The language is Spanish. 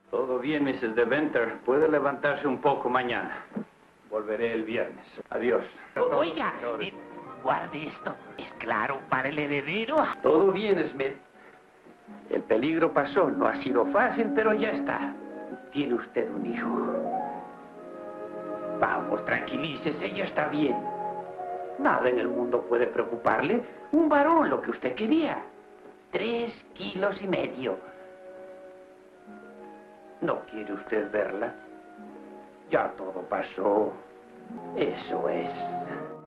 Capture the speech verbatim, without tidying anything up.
Todo bien, missus Deventer. Puede levantarse un poco mañana. Volveré el viernes. Adiós. O- Oiga, eh, guarde esto. Es claro para el heredero. Todo bien, Smith. El peligro pasó. No ha sido fácil, pero ya está. Tiene usted un hijo. Vamos, tranquilícese, ya está bien. Nada en el mundo puede preocuparle. Un varón, lo que usted quería. Tres kilos y medio. ¿No quiere usted verla? Ya todo pasó. Eso es.